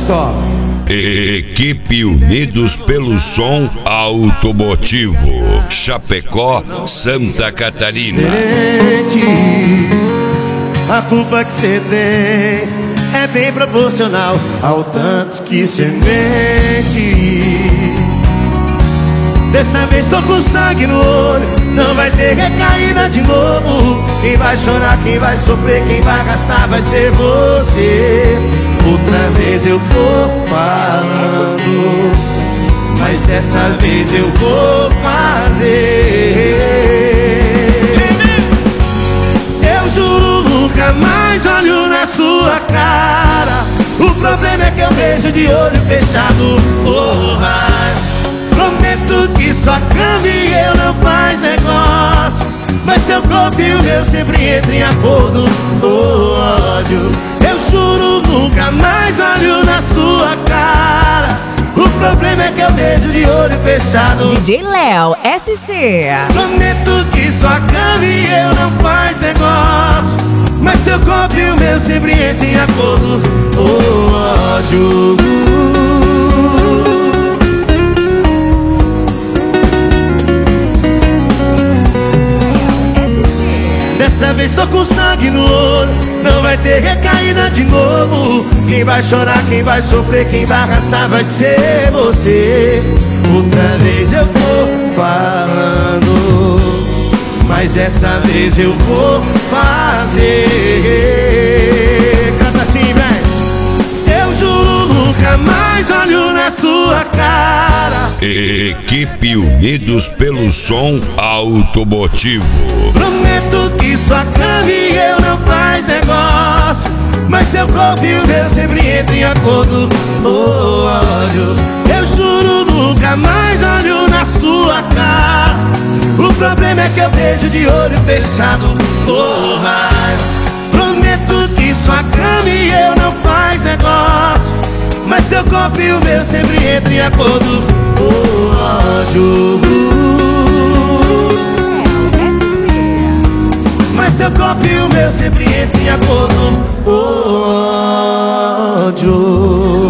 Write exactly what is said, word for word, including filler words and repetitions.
só. Equipe Unidos pelo Som Automotivo, Chapecó, Santa Catarina. A culpa que cê tem é bem proporcional ao tanto que cê mente. Dessa vez tô com sangue no olho, não vai ter recaída de novo. Quem vai chorar, quem vai sofrer, quem vai gastar vai ser você. Outra vez eu tô falando, mas dessa vez eu vou fazer. Eu juro nunca mais olho na sua cara. O problema é que eu vejo de olho fechado. Oh, prometo que sua cama e eu não faz negócio, mas seu corpo e o meu sempre entram em acordo. Oh, ódio, eu juro nunca mais olho na sua cara. O problema é que eu vejo de olho fechado. D J Léo S C. Prometo que sua cama e eu não faz negócio, mas seu corpo e o meu sempre entram em acordo. Oh, ódio. Dessa vez tô com sangue no olho, não vai ter recaída de novo. Quem vai chorar, quem vai sofrer, quem vai arrastar vai ser você. Outra vez eu tô falando, mas dessa vez eu vou fazer. Canta assim, véi. Eu juro nunca mais olho na sua cara. Equipe Unidos pelo Som Automotivo. Prometo que sua cama e eu não faz negócio, mas seu corpo e o meu sempre entram em acordo. Oh, ódio, eu juro nunca mais olho na sua cara. O problema é que eu vejo de olho fechado. Oh, mas prometo que sua cama e eu não faz negócio, mas seu corpo e o meu sempre entram em acordo. Oh, ódio, mas seu corpo e o meu sempre entram em acordo. Oh, ódio.